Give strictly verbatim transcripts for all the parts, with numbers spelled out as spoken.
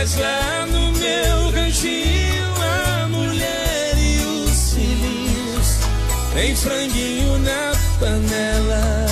Mas lá no meu ranchinho, a mulher e os filhinhos, tem franguinho na panela.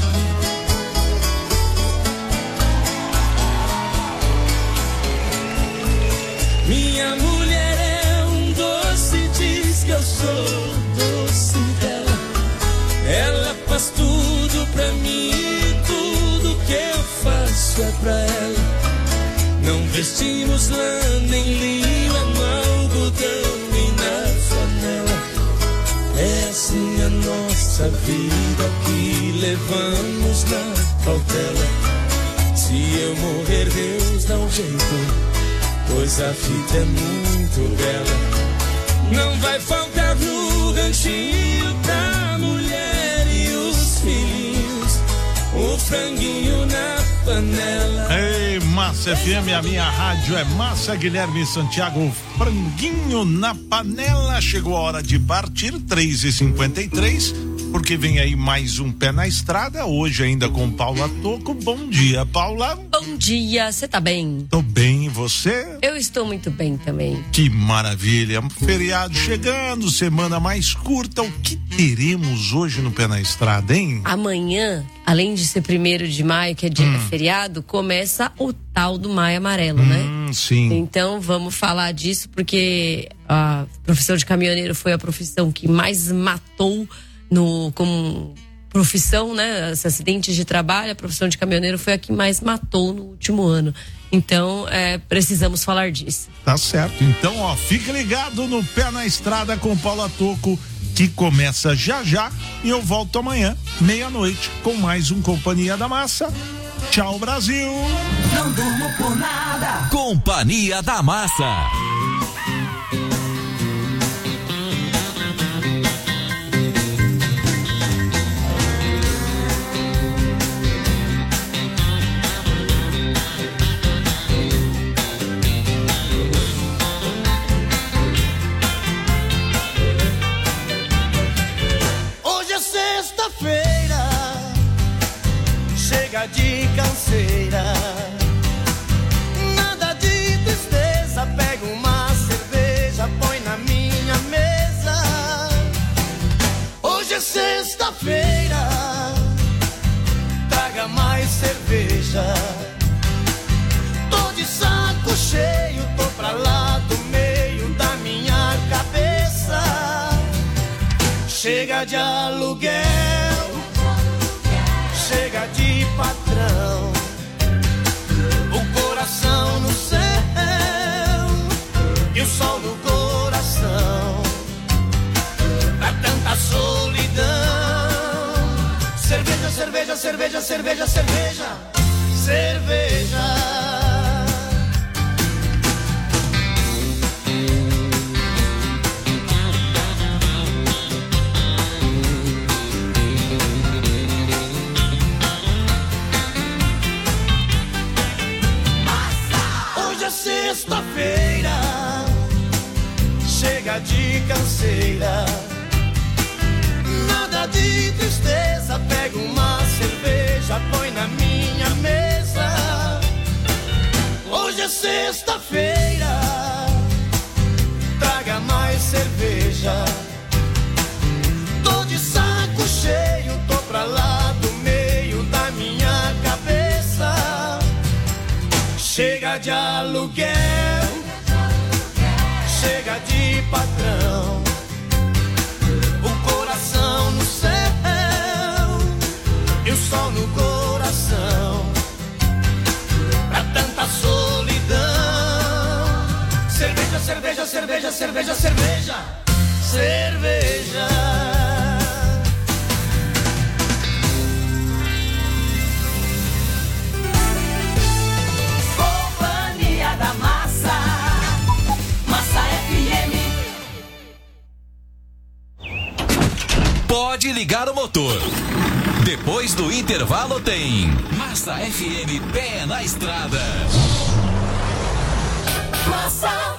Minha mulher é um doce, diz que eu sou doce dela. Ela faz tudo pra mim e tudo que eu faço é pra ela. Não vestimos lã nem linho, no algodão nem na flanela. É assim a nossa vida que levamos na cautela. Se eu morrer, Deus dá um jeito, pois a vida é muito bela. Não vai faltar no ranchinho da mulher e os filhinhos, o franguinho na panela. Ei, Massa F M, a minha rádio é Massa. Guilherme Santiago, franguinho na panela. Chegou a hora de partir, três e cinquenta e três, porque vem aí mais um Pé na Estrada, hoje ainda com Paula Tocco. Bom dia, Paula. Bom dia, você tá bem? Tô bem, e você? Eu estou muito bem também. Que maravilha, feriado chegando, semana mais curta. O que teremos hoje no Pé na Estrada, hein? Amanhã, além de ser primeiro de maio, que é dia hum. feriado, começa o tal do Maio Amarelo, hum, né? Sim. Então vamos falar disso, porque a profissão de caminhoneiro foi a profissão que mais matou no, como profissão, né? Os acidentes de trabalho, a profissão de caminhoneiro foi a que mais matou no último ano. Então, é, precisamos falar disso. Tá certo. Então, ó, fica ligado no Pé na Estrada com Paula Tocco, que começa já já, e eu volto amanhã, meia-noite, com mais um Companhia da Massa. Tchau, Brasil! Não durmo por nada. Companhia da Massa. Chega de canseira, nada de tristeza. Pega uma cerveja, põe na minha mesa. Hoje é sexta-feira, traga mais cerveja. Tô de saco cheio, tô pra lá do meio da minha cabeça. Chega de aluguel, chega de patrão, o coração no céu e o sol no coração, pra tanta solidão. Cerveja, cerveja, cerveja, cerveja, cerveja, cerveja. Sexta-feira, chega de canseira, nada de tristeza. Pega uma cerveja, põe na minha mesa. Hoje é sexta-feira, traga mais cerveja. Tô de saco cheio, tô pra lá do meio da minha cabeça. Chega de aluguel, chega de patrão, o coração no céu e o sol no coração, pra tanta solidão. Cerveja, cerveja, cerveja, cerveja, cerveja, cerveja. Da Massa, Massa F M. Pode ligar o motor. Depois do intervalo tem Massa F M, Pé na Estrada. Massa.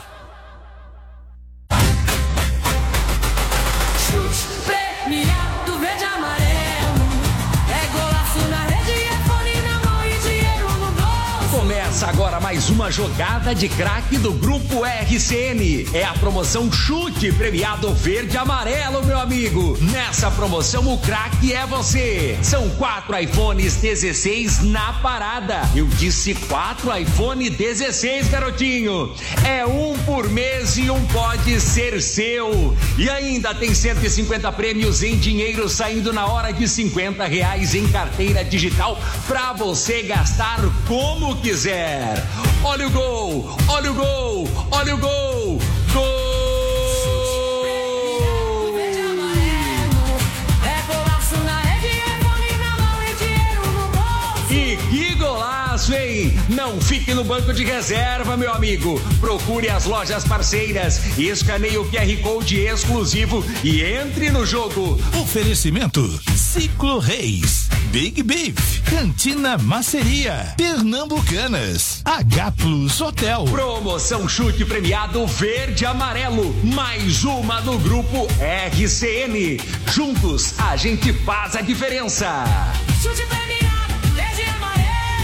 Premiado verde e amarelo. É golaço na rede, é fone na mão e dinheiro no bolso. Começa agora mais Mais uma jogada de craque do Grupo R C N. É a promoção Chute Premiado Verde e Amarelo, meu amigo. Nessa promoção, o craque é você. São quatro iPhones dezesseis na parada. Eu disse quatro iPhone dezesseis, garotinho. É um por mês e um pode ser seu. E ainda tem cento e cinquenta prêmios em dinheiro saindo na hora de cinquenta reais em carteira digital pra você gastar como quiser. Olha o gol, olha o gol, olha o gol, gol! E que golaço, hein? Não fique no banco de reserva, meu amigo. Procure as lojas parceiras, escaneie o Q R Code exclusivo e entre no jogo. Oferecimento Ciclo Reis, Big Beef, Cantina Maceria, Pernambucanas, H Plus Hotel. Promoção Chute Premiado Verde e Amarelo, mais uma do Grupo R C N. Juntos a gente faz a diferença. Chute premiado, verde e amarelo.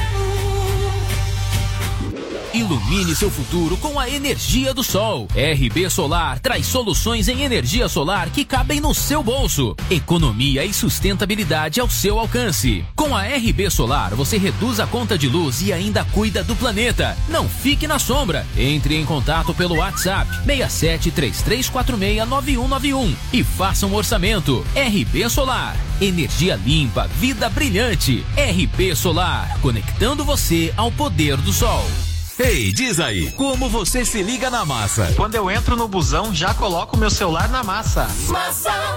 Ilumine seu futuro com a energia do sol. R B Solar traz soluções em energia solar que cabem no seu bolso. Economia e sustentabilidade ao seu alcance. Com a R B Solar, você reduz a conta de luz e ainda cuida do planeta. Não fique na sombra. Entre em contato pelo WhatsApp seis sete três três quatro seis nove um nove um e faça um orçamento. R B Solar. Energia limpa, vida brilhante. R B Solar. Conectando você ao poder do sol. Ei, diz aí, como você se liga na massa? Quando eu entro no busão, já coloco meu celular na massa. Massa.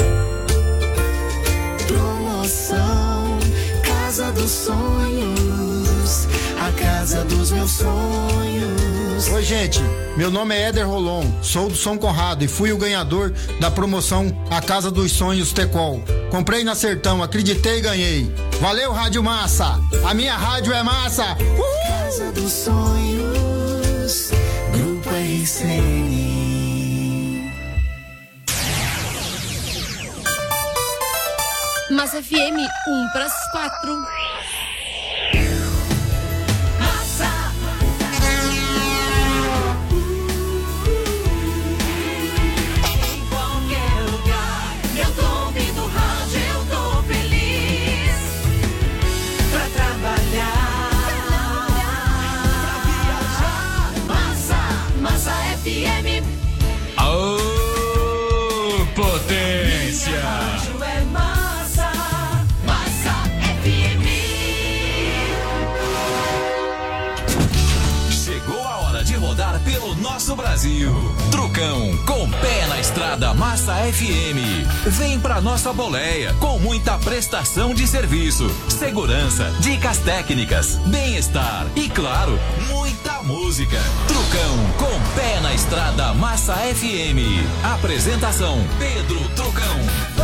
Promoção Casa dos Sonhos, a casa dos meus sonhos. Oi, gente, meu nome é Éder Rolon, sou do São Conrado e fui o ganhador da promoção A Casa dos Sonhos Tecol. Comprei na Sertão, acreditei e ganhei. Valeu, Rádio Massa! A minha rádio é massa! Uhul! Casa dos Sonhos, Grupo R C N. Massa F M, um para as quatro. Massa. Em qualquer lugar, eu tô ouvindo rádio, eu tô feliz. Pra trabalhar, pra viajar. Massa, Massa F M. Ô, potência! Rádio é massa, Massa F M. Chegou a hora de rodar pelo nosso Brasil. Trucão, com pé na estrada Massa F M. Vem pra nossa boleia, com muita prestação de serviço, segurança, dicas técnicas, bem-estar e, claro, muita música. Trucão, com pé na estrada Massa F M. Apresentação, Pedro Trucão.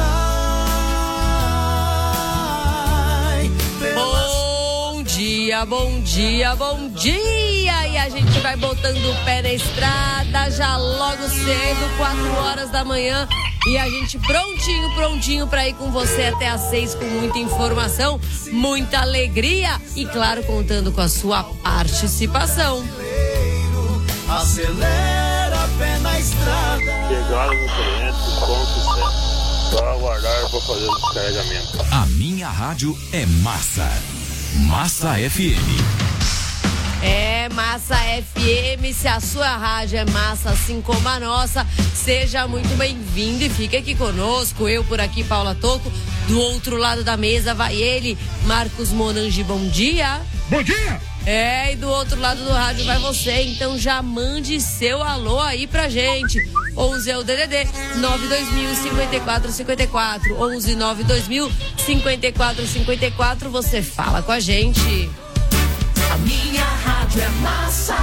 Bom dia, bom dia, bom dia! E a gente vai botando o pé na estrada já logo cedo, quatro horas da manhã. E a gente prontinho, prontinho pra ir com você até às seis com muita informação, muita alegria e, claro, contando com a sua participação. Acelera, pé na estrada. Chegaram no cliente com sucesso. Só aguardar para fazer o descarregamento. A minha rádio é massa. Massa F M. É Massa F M, se a sua rádio é massa assim como a nossa, seja muito bem-vindo e fique aqui conosco. Eu por aqui, Paula Toco, do outro lado da mesa vai ele, Marcos Monange, bom dia. Bom dia! É, e do outro lado do rádio vai você, então já mande seu alô aí pra gente. onze é o D D D, nove dois mil cinquenta e quatro cinquenta e quatro, onze nove dois mil cinquenta e quatro cinquenta e quatro, você fala com a gente. A minha rádio é massa.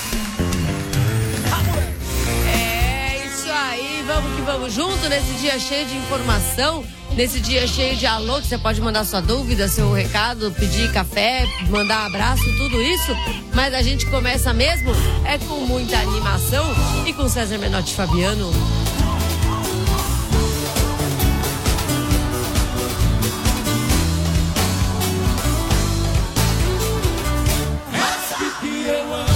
É isso aí, vamos que vamos junto nesse dia cheio de informação, nesse dia cheio de alô, que você pode mandar sua dúvida, seu recado, pedir café, mandar abraço, tudo isso, mas a gente começa mesmo é com muita animação e com César Menotti e Fabiano. Que eu amo.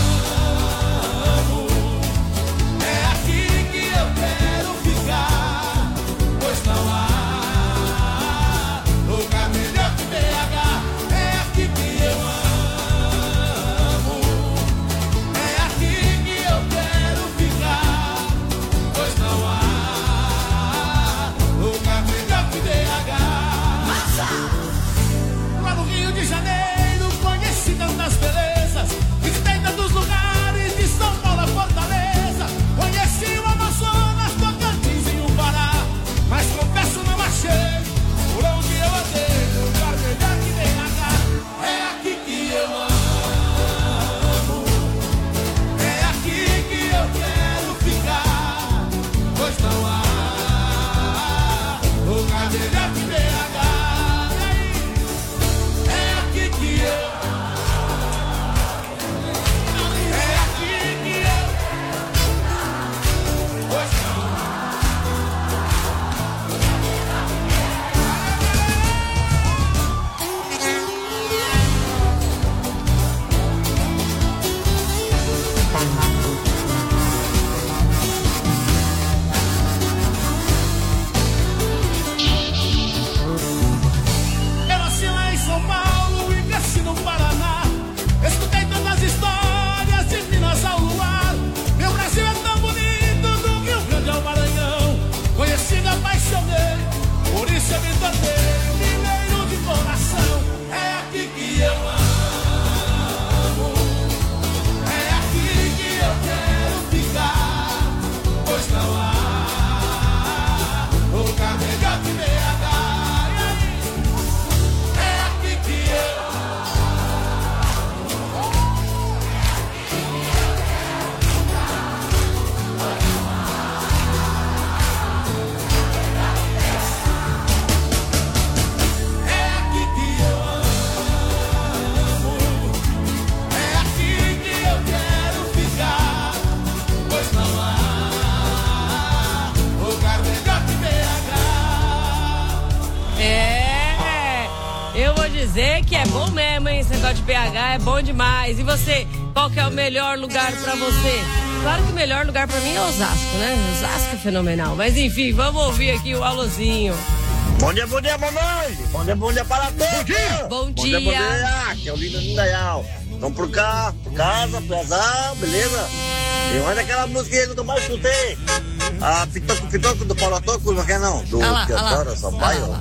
negócio de B H é bom demais. E você, qual que é o melhor lugar pra você? Claro que o melhor lugar pra mim é Osasco, né? Osasco é fenomenal. Mas enfim, vamos ouvir aqui o alôzinho. Bom dia, bom dia, boa noite. Bom dia, bom dia para todos. Bom dia. Bom dia, bom dia. Aqui é o Lindo Indaial. Vamos por cá, por casa, pesar, beleza? E olha aquela música que eu mais escutei. A Pitoco Pitoco do Paulo Toco, não quer não? Do ah Teodoro Sampaio.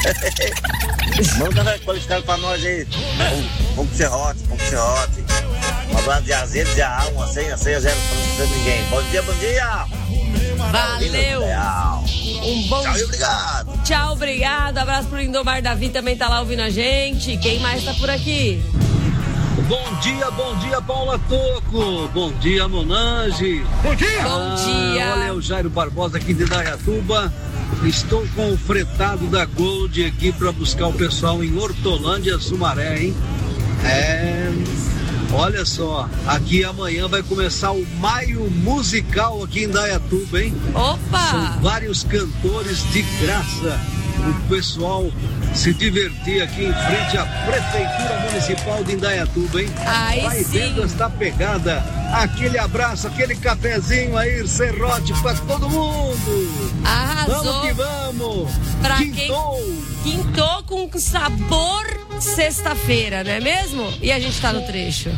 Manda qualificado pra nós aí. Vamos, vamos pro Serrote, vamos pro Serrote. Um abraço de azedo, de A, uma senha, senha, zero, pra não ser ninguém. Bom dia, bom dia. Valeu. Um bom Tchau, obrigado. Tchau, obrigado. Abraço pro Lindomar Davi, também tá lá ouvindo a gente. Quem mais tá por aqui? Bom dia, bom dia, Paula Toco. Bom dia, Monange. Bom dia. Ah, bom dia. Olha, é o Jairo Barbosa aqui de Indaiatuba. Estou com o fretado da Gold aqui para buscar o pessoal em Hortolândia, Sumaré, hein? É... Olha só, aqui amanhã vai começar o Maio Musical aqui em Indaiatuba, hein? Opa! São vários cantores de graça. O pessoal se divertir aqui em frente à Prefeitura Municipal de Indaiatuba, hein? Aí vai sim. vendo esta pegada. Aquele abraço, aquele cafezinho aí, serrote pra todo mundo. Arrasou. Vamos que vamos. Pra Quintou. quem quintou com sabor sexta-feira, não é mesmo? E a gente tá no trecho.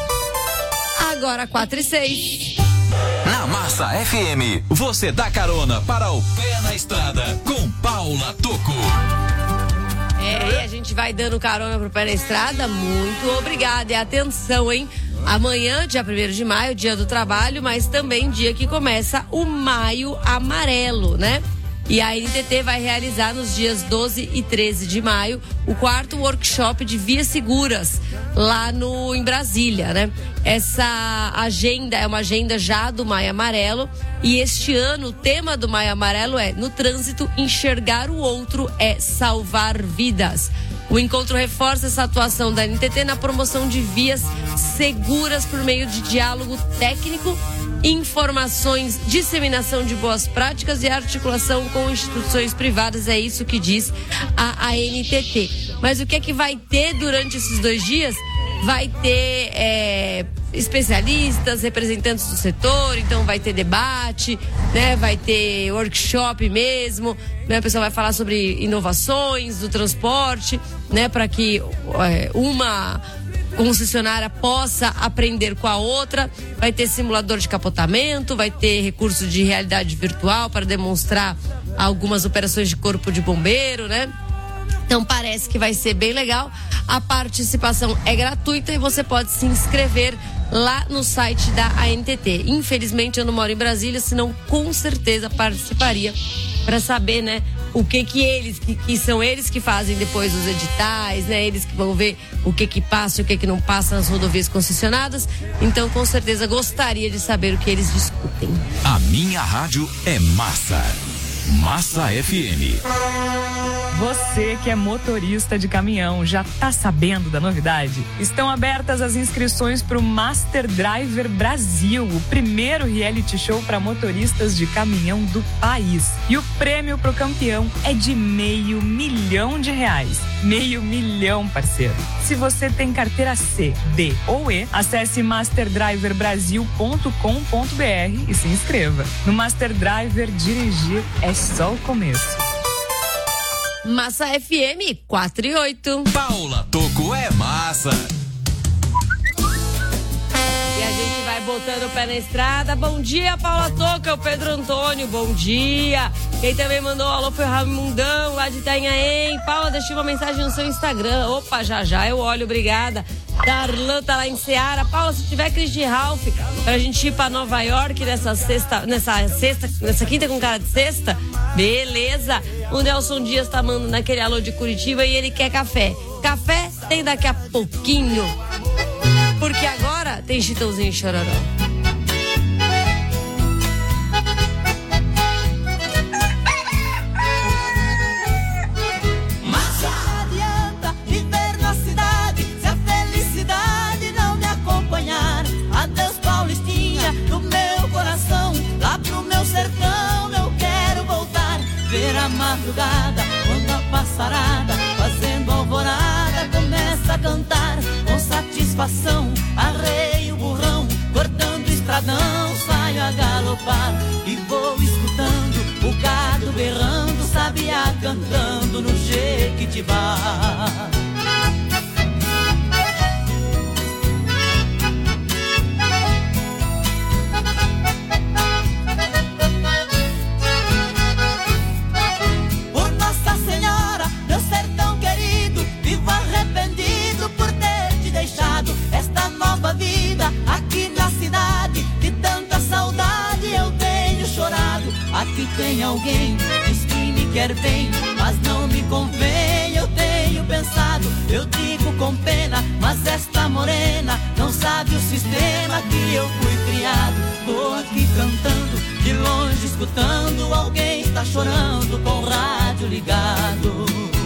Agora quatro e seis. Na Massa F M, você dá carona para o Pé na Estrada com Paula Toco. É, e a gente vai dando carona pro Pé na Estrada. Muito obrigada. E atenção, hein? Amanhã, dia primeiro de maio, dia do trabalho, mas também dia que começa o Maio Amarelo, né? E a N T T vai realizar nos dias doze e treze de maio o quarto workshop de vias seguras lá no, em Brasília, né? Essa agenda é uma agenda já do Maio Amarelo e este ano o tema do Maio Amarelo é: no trânsito, enxergar o outro é salvar vidas. O encontro reforça essa atuação da N T T na promoção de vias seguras por meio de diálogo técnico, informações, disseminação de boas práticas e articulação com instituições privadas. É isso que diz a, a N T T. Mas o que é que vai ter durante esses dois dias? Vai ter é, especialistas, representantes do setor, então vai ter debate, né? Vai ter workshop mesmo, né? A pessoa vai falar sobre inovações do transporte, né? Para que é, uma concessionária possa aprender com a outra. Vai ter simulador de capotamento, vai ter recurso de realidade virtual para demonstrar algumas operações de corpo de bombeiro, né? Então parece que vai ser bem legal. A participação é gratuita e você pode se inscrever lá no site da A N T T. Infelizmente eu não moro em Brasília, senão com certeza participaria para saber, né, o que que eles, que, que são eles que fazem depois os editais, né, eles que vão ver o que que passa e o que que não passa nas rodovias concessionadas. Então com certeza gostaria de saber o que eles discutem. A minha rádio é Massa. Massa F M. Você que é motorista de caminhão, já tá sabendo da novidade? Estão abertas as inscrições para o Master Driver Brasil, o primeiro reality show para motoristas de caminhão do país. E o prêmio pro campeão é de meio milhão de reais. Meio milhão, parceiro. Se você tem carteira C, D ou E, acesse master driver brasil ponto com ponto b r e se inscreva. No Master Driver, dirigir é só o começo. Massa F M quatro e oito. Paula Toco é massa. E a gente vai botando o pé na estrada. Bom dia, Paula Toco, é o Pedro Antônio, bom dia. Quem também mandou alô foi o Ramundão, lá de Itanhaém. Paula, deixei uma mensagem no seu Instagram. Opa, já já eu olho, obrigada. Darlan tá lá em Seara. Paula, se tiver Cris de Ralph pra gente ir pra Nova York nessa sexta, nessa sexta, nessa quinta com cara de sexta, beleza. O Nelson Dias tá mandando aquele alô de Curitiba e ele quer café. Café tem daqui a pouquinho, porque agora tem Chitãozinho e Chororó. Madrugada, quando a passarada, fazendo alvorada, começa a cantar com satisfação, arrei o burrão, cortando o estradão, saio a galopar e vou escutando o gado berrando, sabiá cantando no Jequitibá. Por Nossa Senhora, meu sertão querido, vivo arrependido por ter te deixado esta nova vida aqui na cidade. De tanta saudade eu tenho chorado. Aqui tem alguém, diz que me quer bem, mas não me convém. Eu tenho pensado, eu digo com pena, mas esta morena não sabe o sistema que eu fui criado. Tô aqui cantando, de longe escutando, alguém está chorando com o rádio ligado.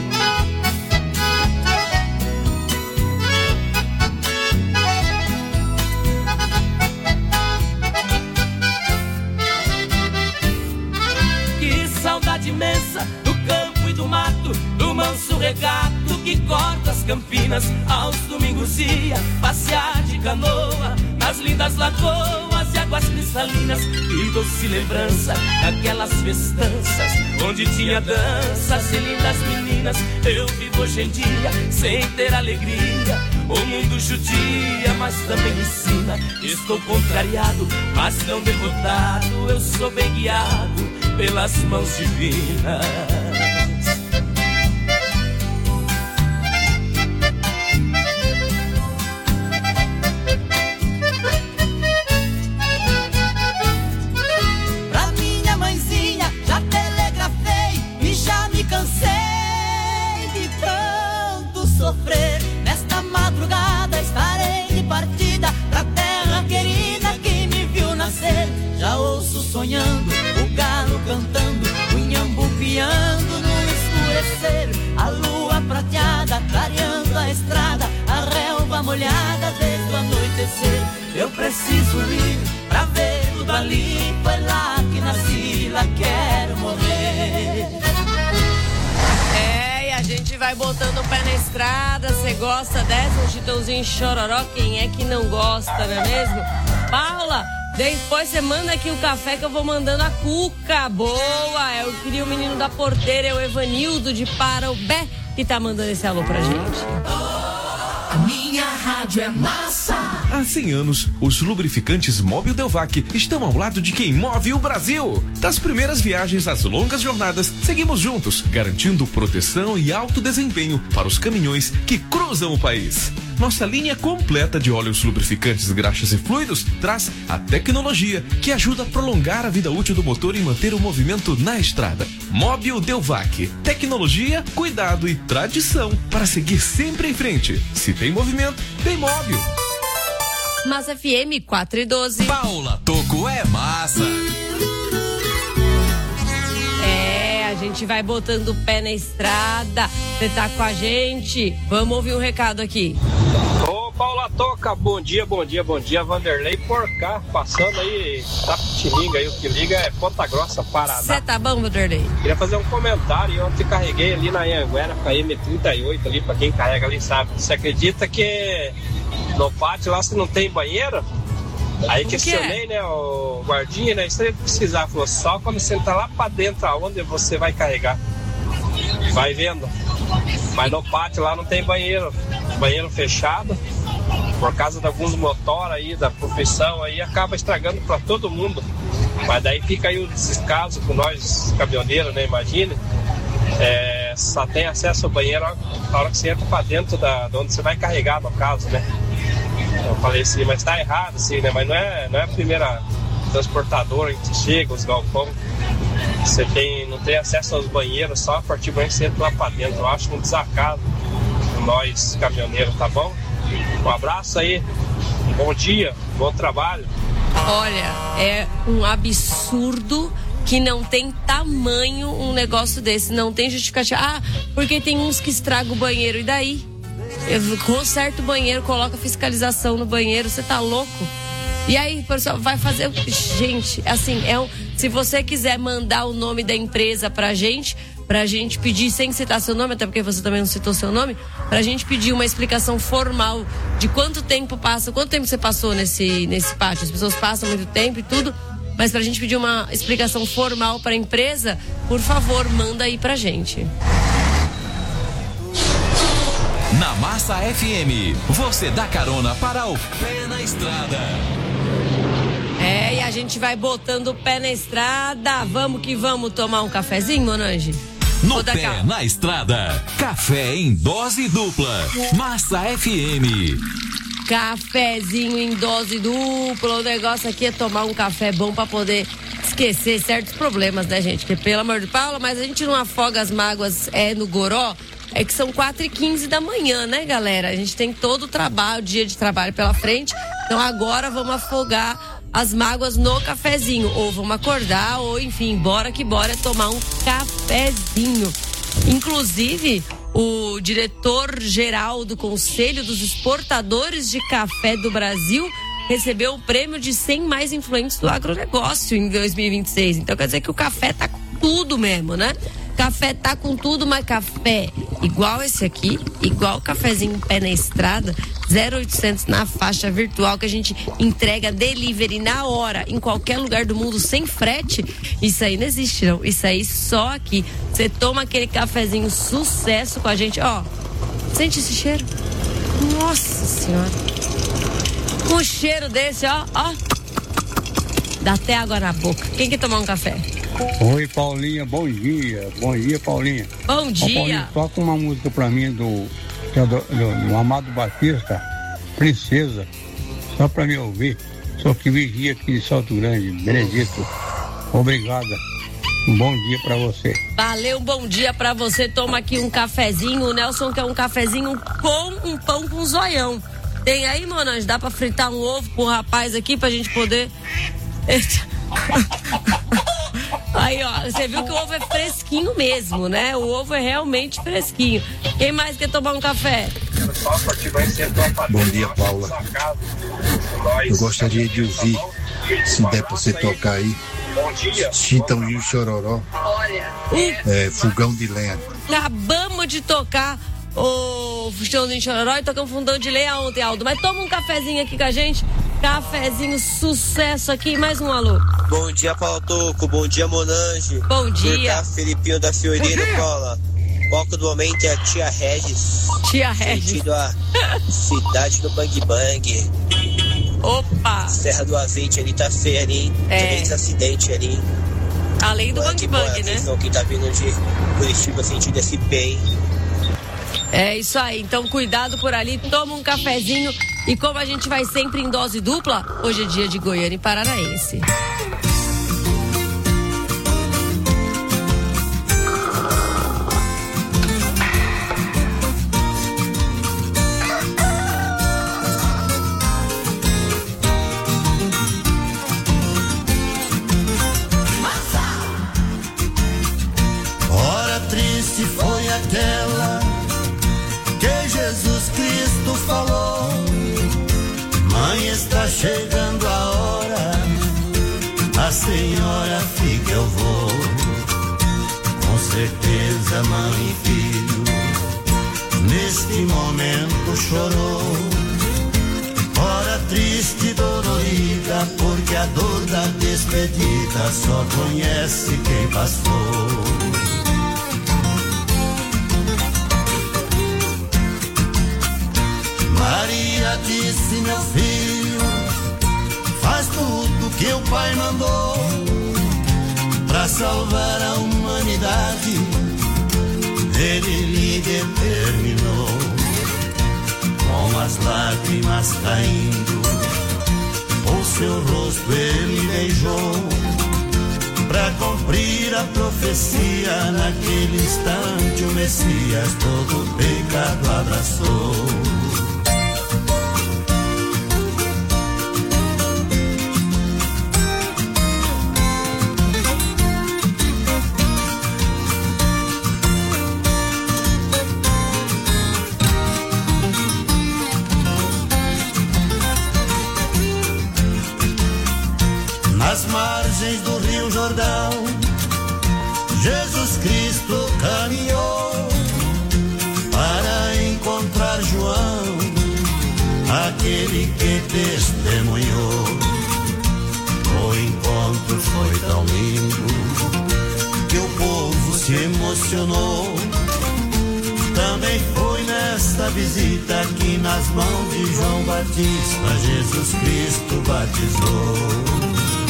Saudade imensa do campo e do mato, do manso regato que corta as campinas. Aos domingos ia passear de canoa nas lindas lagoas e águas cristalinas. Que doce lembrança daquelas festanças onde tinha danças e lindas meninas. Eu vivo hoje em dia sem ter alegria, o mundo judia, mas também ensina. Estou contrariado, mas não derrotado. Eu sou bem guiado pelas mãos divinas. Pra minha mãezinha já telegrafei e já me cansei de tanto sofrer. Nesta madrugada estarei de partida pra terra querida que me viu nascer. Já ouço sonhando o galo cantando, o inhambu piando no escurecer. A lua prateada clareando a estrada, a relva molhada desde o anoitecer. Eu preciso ir pra ver tudo ali, foi lá que nasci, lá quero morrer. É, e a gente vai botando o pé na estrada. Você gosta dessa? Um Chitãozinho Chororó, quem é que não gosta, não é mesmo? Paula, depois você manda aqui o café que eu vou mandando a cuca. Boa! Eu queria o menino da porteira, é o Evanildo de Parobé, que tá mandando esse alô pra gente. A minha rádio é massa. Há cem anos, os lubrificantes Mobil Delvac estão ao lado de quem move o Brasil. Das primeiras viagens às longas jornadas, seguimos juntos, garantindo proteção e alto desempenho para os caminhões que cruzam o país. Nossa linha completa de óleos lubrificantes, graxas e fluidos traz a tecnologia que ajuda a prolongar a vida útil do motor e manter o movimento na estrada. Mobil Delvac. Tecnologia, cuidado e tradição para seguir sempre em frente. Se tem movimento, tem Mobil. Massa F M quatro e doze. Paula Toco é massa. É, a gente vai botando o pé na estrada. Você tá com a gente? Vamos ouvir um recado aqui. Ô, Paula Toca, bom dia, bom dia, bom dia. Vanderlei por cá, passando aí, Tapetininga aí, o que liga é Ponta Grossa, Paraná. Você tá bom, Vanderlei? Queria fazer um comentário. Eu ontem carreguei ali na Anhanguera com a M trinta e oito ali, pra quem carrega ali sabe. Você acredita que no pátio lá você não tem banheiro? Aí questionei, né, o guardinha, né, se ele precisar, falou, só quando você entrar lá pra dentro, aonde você vai carregar. Vai vendo. Mas no pátio lá não tem banheiro, banheiro fechado, por causa de alguns motores aí, da profissão aí, acaba estragando pra todo mundo. Mas daí fica aí o descaso com nós, caminhoneiros, né, imagine. É, só tem acesso ao banheiro na hora que você entra pra dentro da, de onde você vai carregar, no caso, né. Eu falei assim, mas tá errado assim, né? Mas não é, não é a primeira transportadora que chega, os galpão. Você tem, não tem acesso aos banheiros, só a partir do momento que você entra lá pra dentro. Eu acho um desacato nós, caminhoneiros, tá bom? Um abraço aí, bom dia, bom trabalho. Olha, é um absurdo que não tem tamanho um negócio desse, não tem justificativa. Ah, porque tem uns que estragam o banheiro, e daí? Conserta o banheiro, coloca fiscalização no banheiro, você tá louco? E aí, pessoal, vai fazer. Gente, assim, é um, se você quiser mandar o nome da empresa pra gente, pra gente pedir, sem citar seu nome, até porque você também não citou seu nome, pra gente pedir uma explicação formal de quanto tempo passa, quanto tempo você passou nesse, nesse pátio. As pessoas passam muito tempo e tudo, mas pra gente pedir uma explicação formal pra empresa, por favor, manda aí pra gente. Na Massa F M, você dá carona para o Pé na Estrada. É, e a gente vai botando o pé na estrada. Vamos que vamos tomar um cafezinho, Monange? No Pé cá. Na Estrada, café em dose dupla. Massa F M. Cafezinho em dose dupla. O negócio aqui é tomar um café bom pra poder esquecer certos problemas, né, gente? Porque, pelo amor de Paula, mas a gente não afoga as mágoas é, no goró. É que são quatro e quinze da manhã, né, galera? A gente tem todo o trabalho, o dia de trabalho pela frente. Então agora vamos afogar as mágoas no cafezinho. Ou vamos acordar, ou enfim, bora que bora é tomar um cafezinho. Inclusive, o diretor-geral do Conselho dos Exportadores de Café do Brasil recebeu o prêmio de cem mais influentes do agronegócio em dois mil e vinte e seis. Então quer dizer que o café tá com tudo mesmo, né? Café tá com tudo, mas café igual esse aqui, igual cafezinho Pé na Estrada, zero oitocentos na faixa virtual que a gente entrega delivery na hora, em qualquer lugar do mundo, sem frete. Isso aí não existe, não. Isso aí só aqui. Você toma aquele cafezinho sucesso com a gente, ó. Sente esse cheiro? Nossa Senhora. Com um cheiro desse, ó, ó. Dá até água na boca. Quem quer tomar um café? Oi, Paulinha, bom dia. Bom dia, Paulinha. Bom dia. Ô, Paulinha, toca uma música pra mim do, do, do, do Amado Batista, Princesa, só pra me ouvir. Sou que vigia aqui de Salto Grande, Benedito. Obrigada. Um bom dia pra você. Valeu, um bom dia pra você. Toma aqui um cafezinho. O Nelson quer um cafezinho com um pão com zoião. Tem aí, Monange? Dá pra fritar um ovo com o rapaz aqui pra gente poder... Aí, ó, você viu que o ovo é fresquinho mesmo, né? O ovo é realmente fresquinho. Quem mais quer tomar um café? Bom dia, Paula. Eu gostaria de ouvir, se der pra você tocar aí, Chitãozinho Chororó, é, Fogão de Lenha. Acabamos de tocar o Chitãozinho Chororó e tocamos Fogão de Lenha ontem, Aldo. Mas toma um cafezinho aqui com a gente. Cafezinho, sucesso aqui. Mais um alô. Bom dia, Paulo Toco. Bom dia, Monange. Bom dia. Cá, Felipinho da Fiorina, Paula. O foco do momento é a Tia Regis. Tia Regis. Sentido a cidade do Bang Bang. Opa. Serra do Azeite ali tá feia ali, hein? É. Teve esse acidente ali. Além do Bang Bang, Bang, né? Atenção, quem tá vindo de Curitiba sentido S P, hein? É isso aí, então cuidado por ali, toma um cafezinho e como a gente vai sempre em dose dupla, hoje é dia de Goiânia e Paranaense. Hora triste foi aquela que Jesus Cristo falou: mãe, está chegando a hora, a senhora fica, eu vou. Com certeza, mãe e filho, neste momento chorou. Hora triste e dolorida, porque a dor da despedida só conhece quem passou. Maria disse: meu filho, faz tudo que o pai mandou pra salvar a humanidade. Ele lhe determinou, com as lágrimas caindo, o seu rosto ele beijou, pra cumprir a profecia. Naquele instante o Messias todo o pecado abraçou. Nas margens do Rio Jordão, Jesus Cristo caminhou para encontrar João, aquele que testemunhou. O encontro foi tão lindo que o povo se emocionou. Também foi nesta visita que nas mãos de João Batista Jesus Cristo batizou.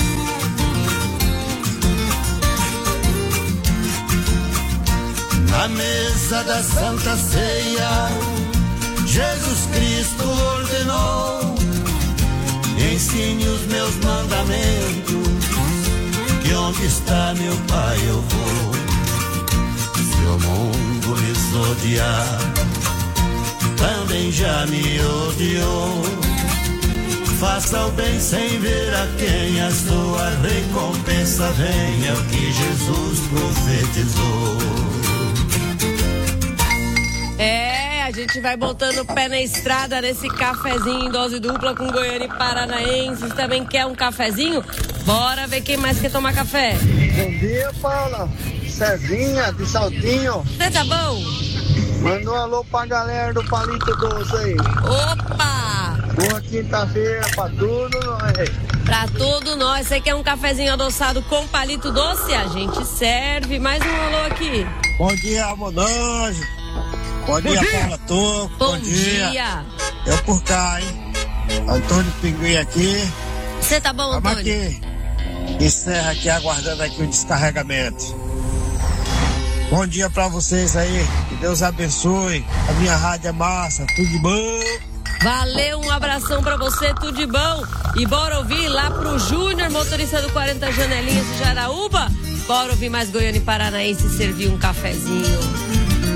Na mesa da Santa Ceia, Jesus Cristo ordenou: ensine os meus mandamentos, que onde está meu Pai eu vou. Se o mundo lhes odiar, também já me odiou. Faça o bem sem ver a quem, a sua recompensa vem, é o que Jesus profetizou. É, a gente vai botando o pé na estrada nesse cafezinho em dose dupla com Goiânia e Paranaense. Você também quer um cafezinho? Bora ver quem mais quer tomar café. Bom dia, Paula. Cezinha, de Saltinho. Você tá bom? Manda um alô pra galera do Palito Doce aí. Opa! Boa quinta-feira pra tudo nós. Pra tudo nós. Você quer um cafezinho adoçado com palito doce? A gente serve. Mais um alô aqui. Bom dia, Amonange. Bom, Bom dia, dia, Paula Toco. Bom, Bom dia. dia. Eu por cá, hein? Antônio Pinguim aqui. Você tá bom, Vamos Antônio? aqui. Encerra aqui, aguardando aqui o descarregamento. Bom dia pra vocês aí. Que Deus abençoe. A minha rádio é massa. Tudo de bom. Valeu, um abração pra você, tudo de bom. E bora ouvir lá pro Júnior, motorista do quarenta Janelinhas de Jaraúba. Bora ouvir mais Goiânia e Paranaense e servir um cafezinho.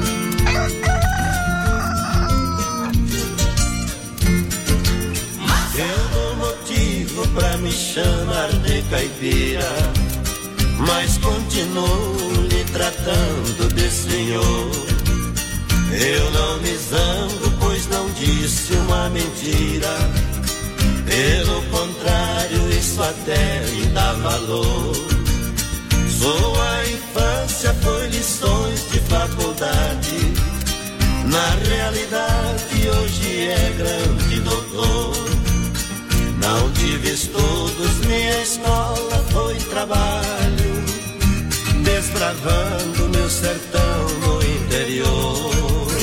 Eu dou motivo pra me chamar de caipira, mas continuo lhe tratando de senhor. Eu não me zango, pois não disse uma mentira. Pelo contrário, isso até me dá valor. Sua infância foi lições de faculdade. Na realidade, hoje é grande doutor. Não tive estudos, minha escola foi trabalho, desbravando meu sertão no interior.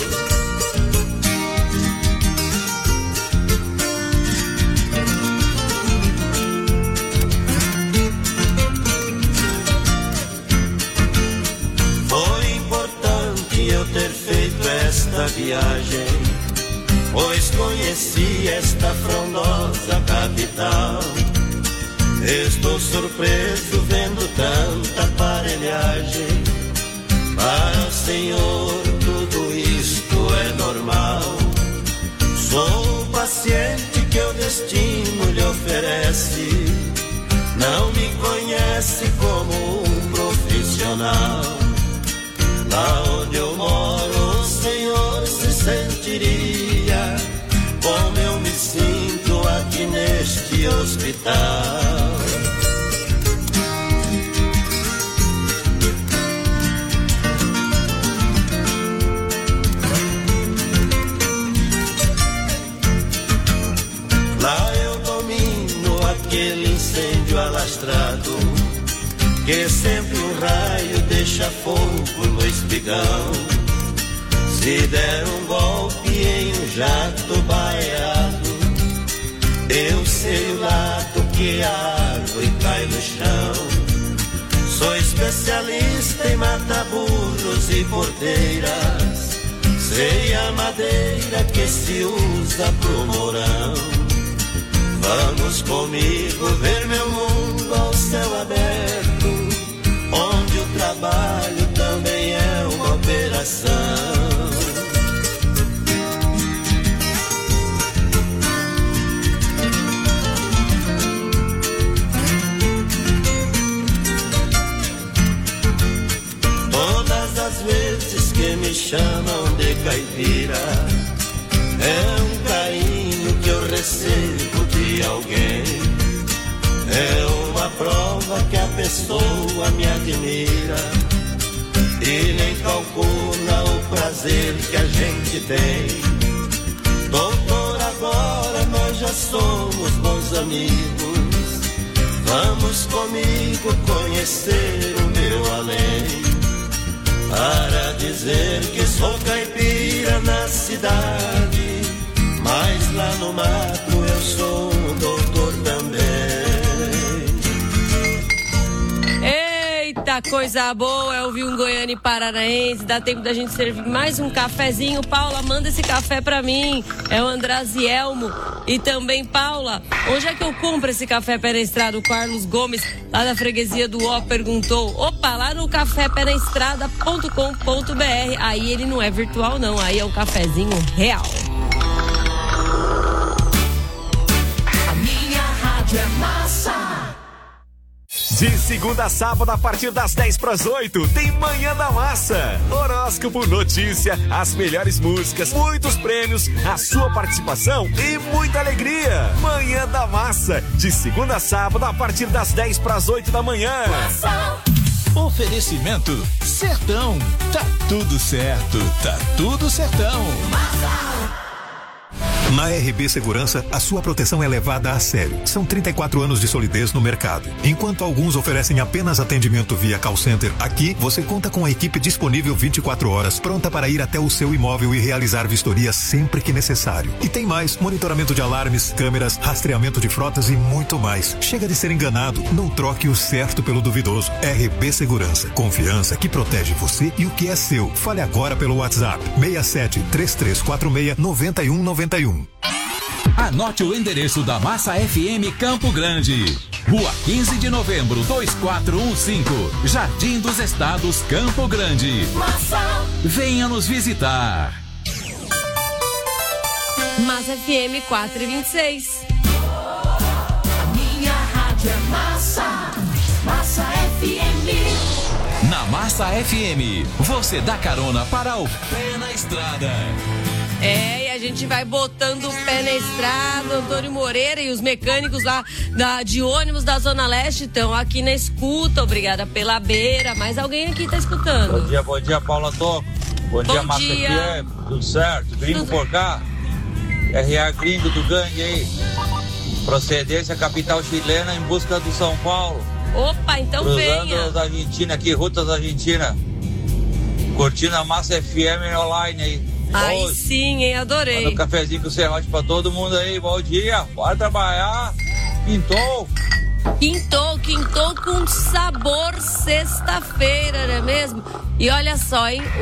Foi importante eu ter feito esta viagem, pois conheci esta frondosa capital. Estou surpreso vendo tanta aparelhagem. Para o Senhor tudo isto é normal. Sou paciente que o destino lhe oferece. Não me conhece como um profissional. Lá onde eu moro, o Senhor se sentiria como eu me sinto aqui neste hospital. Lá eu domino aquele incêndio alastrado, que sempre um raio deixa fogo no espigão. Se der um golpe em um jato baleado, eu sei o lado que a árvore cai no chão. Sou especialista em matar burros e porteiras. Sei a madeira que se usa pro morão. Vamos comigo ver meu mundo ao céu aberto, onde o trabalho também é uma operação. Todas as vezes que me chamam de caipira, é um carinho que eu recebo de alguém. É uma prova que a pessoa me admira. e nem calcula o prazer que a gente tem. Doutor, agora nós já somos bons amigos. Vamos comigo conhecer o meu além. Para dizer que sou caipira na cidade, mas lá no mato eu sou um doutor também. Eita, coisa boa, é ouvir um goiano paranaense. Dá tempo da gente servir mais um cafezinho. Paula, manda esse café pra mim. É o Andrazielmo. E também, Paula, onde é que eu compro esse café pé na estrada? O Carlos Gomes, lá da freguesia do Ó, perguntou. Opa, lá no café pé na estrada ponto com ponto b r. Aí ele não é virtual, não. Aí é um cafezinho real. A minha rádio é massa. De segunda a sábado, a partir das dez para as oito, tem Manhã da Massa. Horóscopo, notícia, as melhores músicas, muitos prêmios, a sua participação e muita alegria. Manhã da Massa, de segunda a sábado, a partir das dez para as oito da manhã. Massa. Oferecimento Sertão. Tá tudo certo, tá tudo certão. Massa. Na R B Segurança, a sua proteção é levada a sério. São trinta e quatro anos de solidez no mercado. Enquanto alguns oferecem apenas atendimento via call center, aqui você conta com a equipe disponível vinte e quatro horas, pronta para ir até o seu imóvel e realizar vistoria sempre que necessário. E tem mais: monitoramento de alarmes, câmeras, rastreamento de frotas e muito mais. Chega de ser enganado, não troque o certo pelo duvidoso. R B Segurança, confiança que protege você e o que é seu. Fale agora pelo WhatsApp seis sete três três quatro seis nove um nove um. Anote o endereço da Massa F M Campo Grande. Rua quinze de novembro, dois quatro um cinco, Jardim dos Estados, Campo Grande. Massa. Venha nos visitar. Massa F M quatro e vinte e seis. A minha rádio é massa. Massa F M. Na Massa F M, você dá carona para o Pé na Estrada. É, e a gente vai botando o pé na estrada. Antônio Moreira e os mecânicos lá da, de ônibus da Zona Leste estão aqui na escuta. Obrigada pela beira. Mas alguém aqui tá escutando. Bom dia, bom dia, Paula Toco. Bom, bom dia, Massa F M. Tudo certo? Gringo Tudo... por cá? R A Gringo do Gangue aí. Procedência capital chilena em busca do São Paulo. Opa, então Cruzando venha. Cruzando as Argentina aqui, Rutas Argentina. Curtindo a Massa F M online aí. Aí sim, hein? Adorei. Manda um cafezinho com serrote pra todo mundo aí. Bom dia, bora trabalhar. Quintou. Quintou, quintou com sabor sexta-feira, não é mesmo? E olha só, hein?